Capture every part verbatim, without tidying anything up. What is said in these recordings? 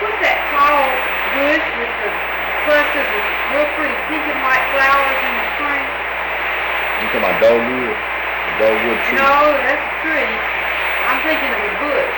what's that tall bush with the clusters of real pretty pink and white flowers in the spring? You talking about dogwood? The dogwood tree? No, that's a tree. I'm thinking of a bush.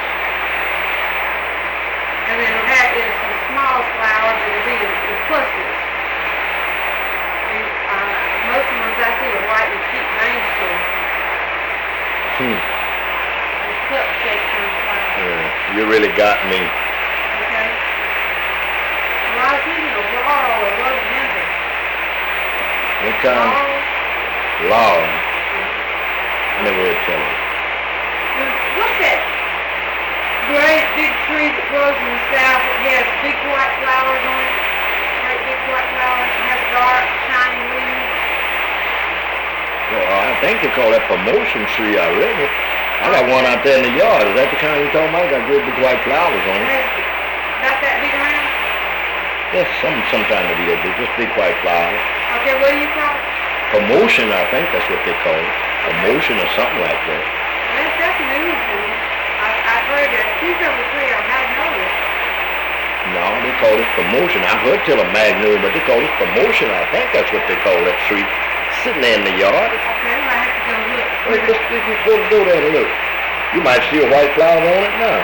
And then it'll have it's some small flowers and it'll be in, in clusters. And, uh, most of the ones I see are white with pink veins to them. Hmm. And cupcake kind of flowers. Yeah, you really got me. Okay? Well, I was thinking of laurel or rhododendron. What kind? Laurel. Laurel. Never heard tell it. What's that great big tree that grows in the south that has big white flowers on it? Great big white flowers and has dark, shiny leaves. Well, I think they call that promotion tree, I really. I got one out there in the yard. Is that the kind you're talking about? Got great big white flowers on It it. has about that big around? Yes, some sometimes they be that big, just big white flowers. Okay, what do you call it? Promotion, I think that's what they call it. Promotion or something like that. That's, that's news to me. I, I've heard that two over three I hadn't noticed. No, they call it promotion. I heard tell a magnolia, but they call it promotion. I think that's what they call that tree. Sitting there in the yard. Okay, well I have to go look. Well, just, just, just go, go there and look. You might see a white flower on it now.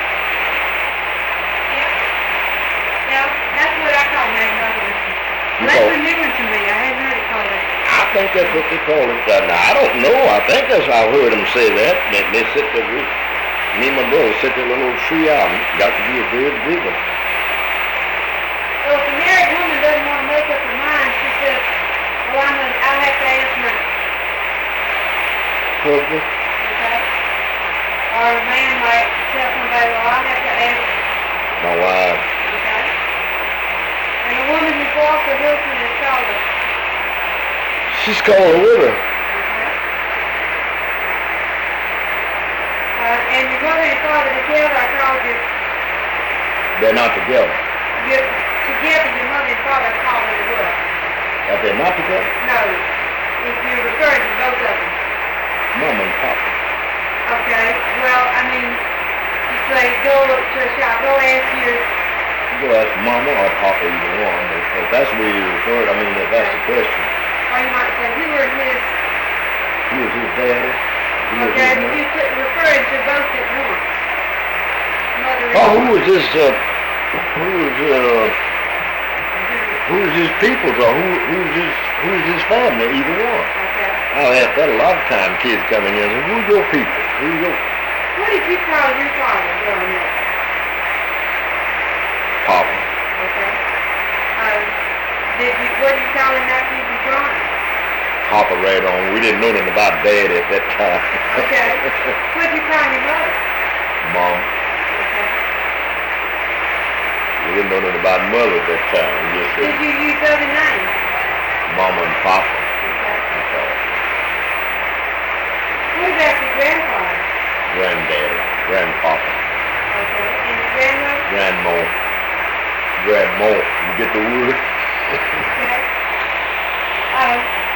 Yeah. Yeah, that's what I call magnolia. You That's call- a new one to me. I hadn't heard it called that. I think that's what they call it. Uh, now, I don't know. I think that's how I heard them say that. They, they sit there with me and my brother sit there little old tree out. It's got to be a good big one. Well, if a married woman doesn't want to make up her mind, she says, well, I'm gonna, I'll have to ask my Husband? okay? Or a man might tell somebody, well, I'll have to ask, My wife. okay? And the woman who bought the husband is called a, She's called a widow. okay? Uh, and your mother and father together are called your, They're not together. your, together your mother and father are called your what? If they're not together, No, if you're referring to both of them. Mama and Papa. Okay, well, I mean, you say, go to a shop, go ask your, You go ask Mama or Papa either one. If, if that's where you refer, I mean, if that's the question. or you might say, who are his, Who is his daddy? Who is okay, his but mother? you put referring to both at once. Mother and Oh, who father. is this, uh, who is, uh, who is his people, or who, who's his, who's his family, either one? Okay. I've asked that a lot of times, kids coming in and say, who's your people? Who's your What did you call your father growing up? Papa? Okay. Um, did you, what did you call him after you was grown up? Papa right on. We didn't know nothing about Daddy at that time. Okay. What did you call your mother? Mom. Okay. We didn't know nothing about Mother at that time. We just Did said you use other names? Mama and Papa. Okay. That's all. What about your grandfather? Granddaddy. Grandpapa. Okay. And your grandmother? Grandma. Grandma. You get the word? Okay. Uh,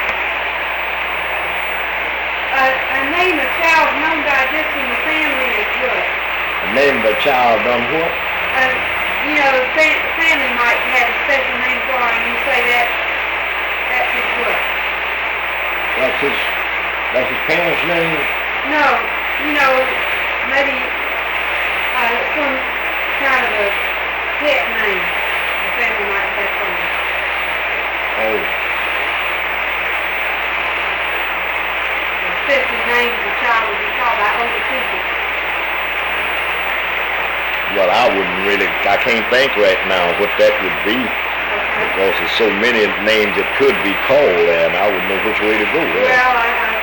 a, a name a child known by just in the family is what? The name of a child done what? Uh, you know, the fa- family might have a special name for him, and you say that, that's his what? That's his, that's his parents' name? No, you know, maybe uh, some kind of a pet name the family might have for him. Oh. Especially names the child would be called by older people. Well, I wouldn't really, I can't think right now what that would be. Okay. Because there's so many names that could be called, and I wouldn't know which way to go there. Well, I, I